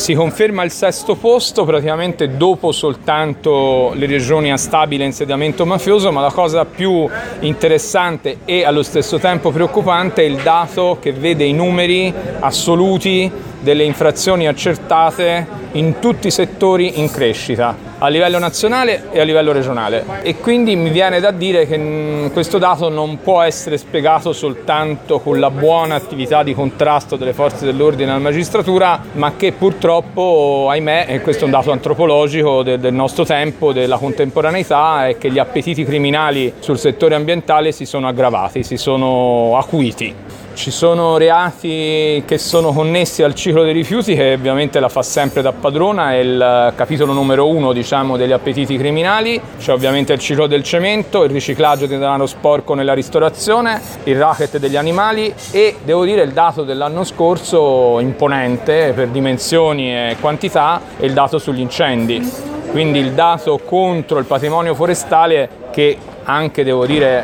Si conferma il sesto posto, praticamente dopo soltanto le regioni a stabile insediamento mafioso, ma la cosa più interessante e allo stesso tempo preoccupante è il dato che vede i numeri assoluti delle infrazioni accertate in tutti i settori in crescita, a livello nazionale e a livello regionale. E quindi mi viene da dire che questo dato non può essere spiegato soltanto con la buona attività di contrasto delle forze dell'ordine alla magistratura, ma che purtroppo, ahimè, e questo è un dato antropologico del nostro tempo, della contemporaneità, è che gli appetiti criminali sul settore ambientale si sono aggravati, si sono acuiti. Ci sono reati che sono connessi al ciclo dei rifiuti, che ovviamente la fa sempre da padrona, è il capitolo numero 1, diciamo, degli appetiti criminali. C'è ovviamente il ciclo del cemento, il riciclaggio di denaro sporco nella ristorazione, il racket degli animali e, devo dire, il dato dell'anno scorso, imponente per dimensioni e quantità, è il dato sugli incendi. Quindi il dato contro il patrimonio forestale che anche, devo dire,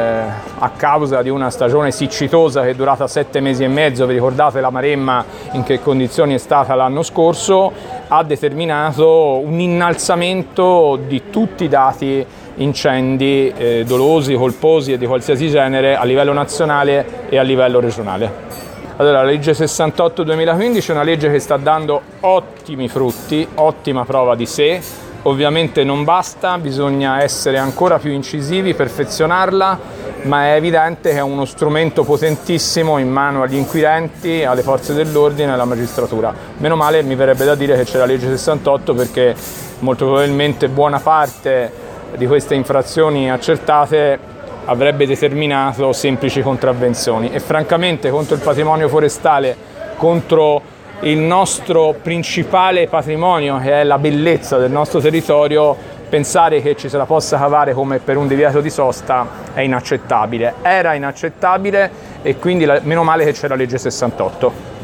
a causa di una stagione siccitosa che è durata 7 mesi e mezzo, vi ricordate la Maremma in che condizioni è stata l'anno scorso, ha determinato un innalzamento di tutti i dati incendi dolosi, colposi e di qualsiasi genere a livello nazionale e a livello regionale. Allora, la legge 68/2015 è una legge che sta dando ottimi frutti, ottima prova di sé. Ovviamente non basta, bisogna essere ancora più incisivi, perfezionarla, ma è evidente che è uno strumento potentissimo in mano agli inquirenti, alle forze dell'ordine e alla magistratura. Meno male, mi verrebbe da dire, che c'è la legge 68, perché molto probabilmente buona parte di queste infrazioni accertate avrebbe determinato semplici contravvenzioni e francamente contro il patrimonio forestale, contro il nostro principale patrimonio, che è la bellezza del nostro territorio, pensare che ci se la possa cavare come per un divieto di sosta è inaccettabile. Era inaccettabile e quindi meno male che c'è la legge 68.